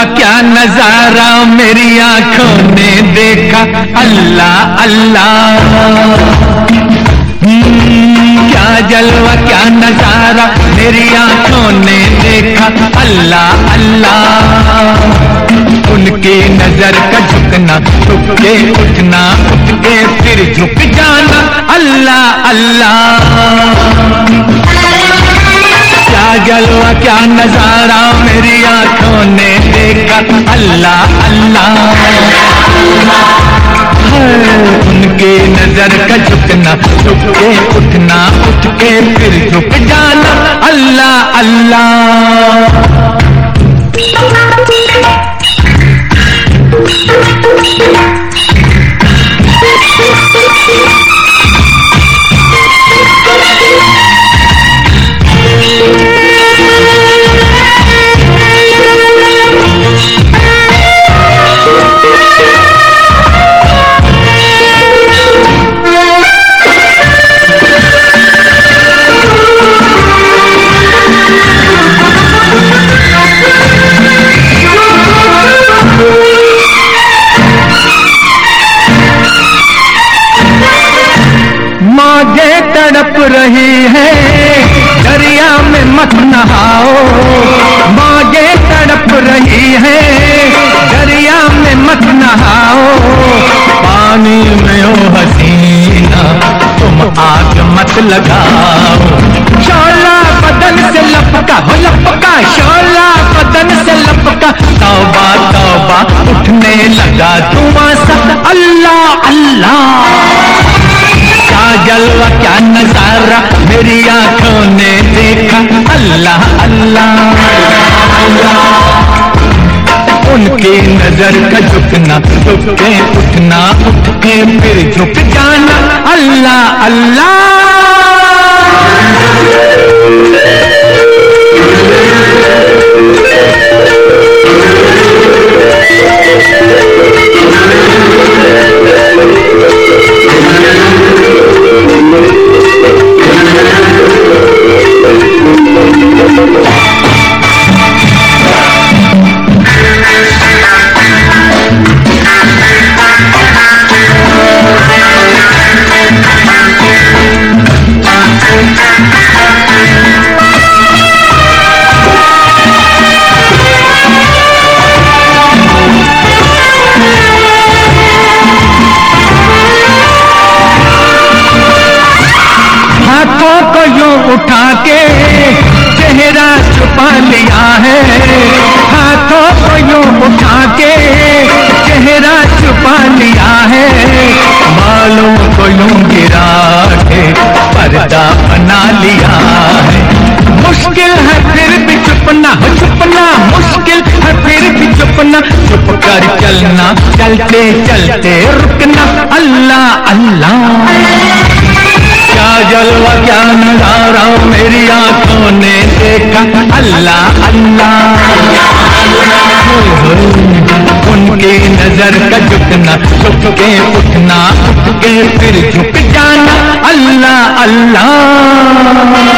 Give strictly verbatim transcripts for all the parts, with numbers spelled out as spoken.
क्या नजारा मेरी आंखों ने देखा, अल्लाह अल्लाह। क्या जलवा क्या नजारा मेरी आंखों ने देखा, अल्लाह अल्लाह। उनकी नजर का झुकना, झुक के उठना, उठ के फिर झुक जाना, अल्लाह अल्लाह। क्या जलवा क्या नजारा मेरी आंखों ने देखा, अल्लाह अल्लाह। उनकी नजर का झुकना, झुक के उठना, उठ के फिर झुक जाना, अल्लाह अल्लाह। मौजे तड़प रही है दरिया में मत नहाओ, मौजे तड़प रही है दरिया में मत नहाओ। पानी में ओ हसीना तुम आग मत लगाओ। शोला बदन से लपका हो लपका, शोला बदन से लपका, तौबा तौबा उठने लगा धुआं सा, अल्लाह अल्लाह। क्या जलवा क्या नजारा मेरी आंखों ने देखा, अल्लाह अल्लाह। उनकी नजर का झुकना, झुक के उठना, उठ के फिर झुक जाना, अल्लाह अल्लाह। हाथों को यूं उठा के चेहरा छुपा लिया है, हाथों को यूं उठा के चेहरा छुपा लिया है। बालों को यूं गिरा के पर्दा बना लिया है। मुश्किल है फिर भी चुपना, हो चुपना मुश्किल है फिर भी चुपना, चुप कर चलना, चलते चलते रुकना, अल्लाह अल्लाह। क्या जलवा क्या नजारा मेरी आंखों ने देखा, अल्लाह अल्लाह। उनकी नजर का झुकना, झुक के उठना, उठ के फिर झुक जाना, अल्लाह अल्लाह।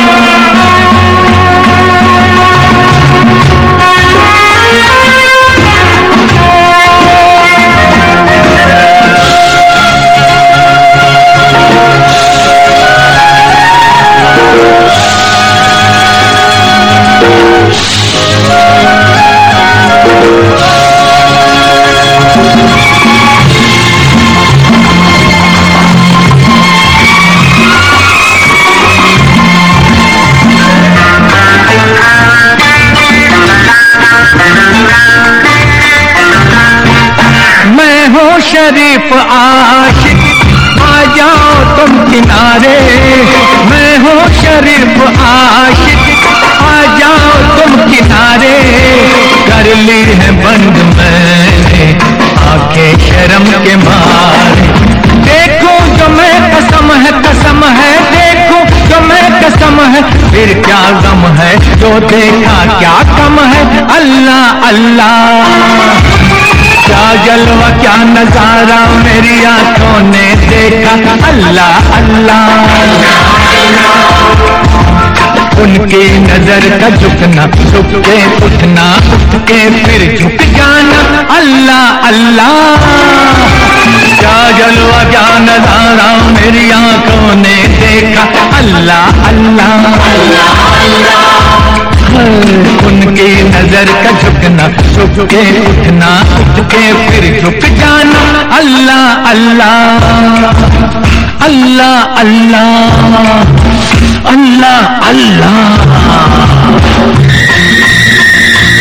शरीफ आशिक आ जाओ तुम किनारे, मैं हूँ शरीफ आशिक आ जाओ तुम किनारे। कर ली है बंद मैंने आंखें शर्म के मारे, देखो जो मैं कसम है कसम है, देखो जो मैं कसम है, फिर क्या गम है जो देखा क्या कम है, अल्लाह अल्लाह। क्या जलवा क्या नजारा मेरी आंखों ने देखा, अल्लाह अल्लाह। उनकी नजर का झुकना, झुक के उठना, उठ के फिर झुक जाना। अल्लाह अल्लाह क्या जलवा क्या नजारा मेरी आंखों ने देखा। अल्लाह अल्लाह उनकी नजर का झुकना, झुक के उठना, उठ के फिर झुक जाना। अल्लाह अल्लाह अल्लाह अल्लाह अल्लाह अल्लाह।